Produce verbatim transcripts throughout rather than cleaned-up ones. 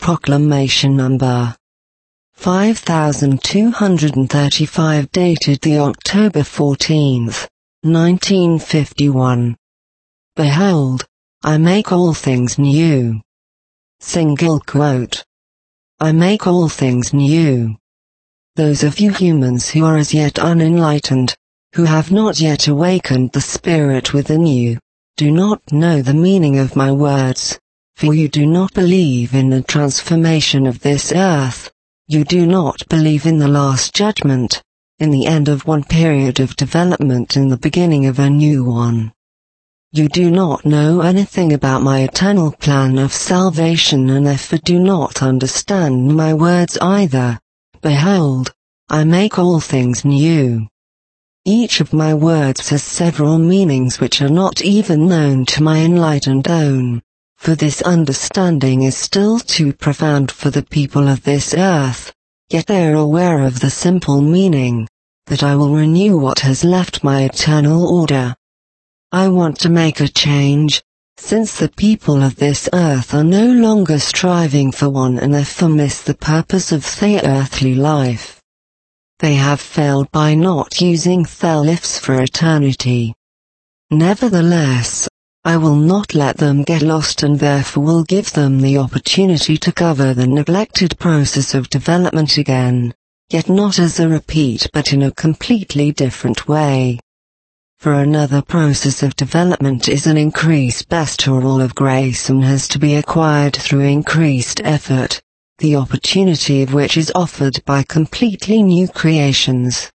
Proclamation number five thousand two hundred thirty-five, dated the October fourteenth, nineteen fifty-one. Behold, I make all things new. Single quote. I make all things new. Those of you humans who are as yet unenlightened, who have not yet awakened the spirit within you, do not know the meaning of my words, for you do not believe in the transformation of this earth. You do not believe in the last judgment, in the end of one period of development and the beginning of a new one. You do not know anything about my eternal plan of salvation and therefore do not understand my words either. Behold, I make all things new. Each of my words has several meanings which are not even known to my enlightened own, for this understanding is still too profound for the people of this earth, yet they are aware of the simple meaning, that I will renew what has left my eternal order. I want to make a change, since the people of this earth are no longer striving for one and therefore miss the purpose of their earthly life. They have failed by not using their lives for eternity. Nevertheless, I will not let them get lost and therefore will give them the opportunity to cover the neglected process of development again, yet not as a repeat but in a completely different way. For another process of development is an increased pastoral of grace and has to be acquired through increased effort, the opportunity of which is offered by completely new creations.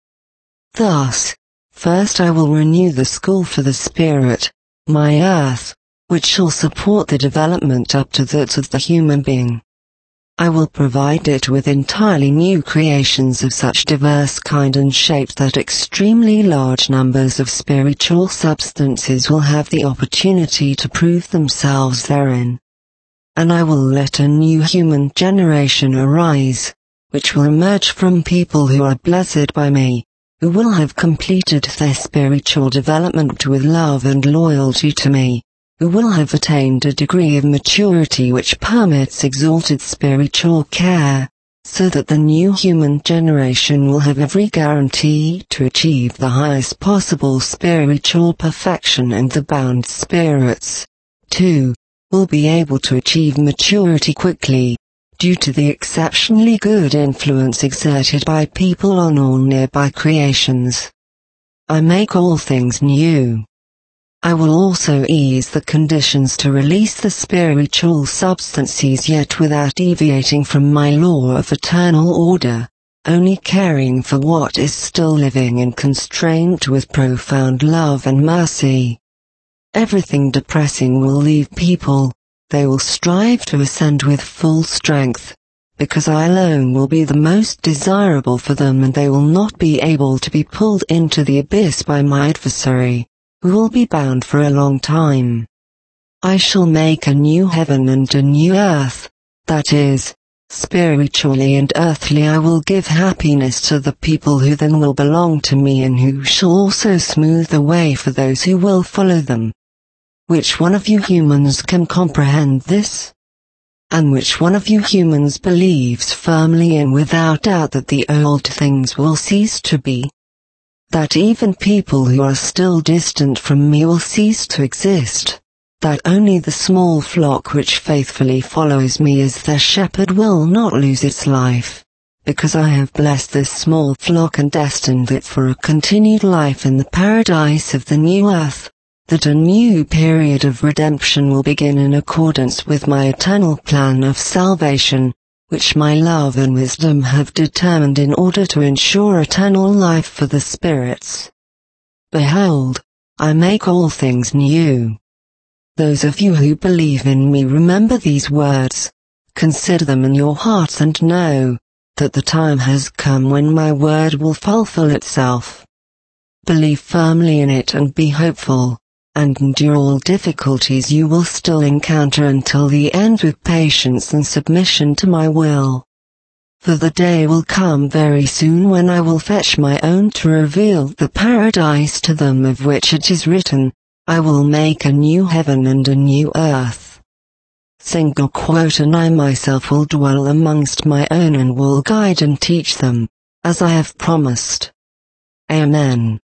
Thus, first I will renew the school for the spirit, my earth, which shall support the development up to that of the human being. I will provide it with entirely new creations of such diverse kind and shape that extremely large numbers of spiritual substances will have the opportunity to prove themselves therein. And I will let a new human generation arise, which will emerge from people who are blessed by me, who will have completed their spiritual development with love and loyalty to me, who will have attained a degree of maturity which permits exalted spiritual care, so that the new human generation will have every guarantee to achieve the highest possible spiritual perfection, and the bound spirits, too, will be able to achieve maturity quickly, due to the exceptionally good influence exerted by people on all nearby creations. I make all things new. I will also ease the conditions to release the spiritual substances, yet without deviating from my law of eternal order, only caring for what is still living and constrained with profound love and mercy. Everything depressing will leave people. They will strive to ascend with full strength, because I alone will be the most desirable for them, and they will not be able to be pulled into the abyss by my adversary, who will be bound for a long time. I shall make a new heaven and a new earth, that is, spiritually and earthly I will give happiness to the people who then will belong to me, and who shall also smooth the way for those who will follow them. Which one of you humans can comprehend this? And which one of you humans believes firmly and without doubt that the old things will cease to be? That even people who are still distant from me will cease to exist? That only the small flock which faithfully follows me as their shepherd will not lose its life, because I have blessed this small flock and destined it for a continued life in the paradise of the new earth? That a new period of redemption will begin in accordance with my eternal plan of salvation, which my love and wisdom have determined in order to ensure eternal life for the spirits. Behold, I make all things new. Those of you who believe in me, remember these words, consider them in your hearts, and know that the time has come when my word will fulfill itself. Believe firmly in it and be hopeful, and endure all difficulties you will still encounter until the end with patience and submission to my will. For the day will come very soon when I will fetch my own to reveal the paradise to them, of which it is written, I will make a new heaven and a new earth. Single quote, and I myself will dwell amongst my own and will guide and teach them, as I have promised. Amen.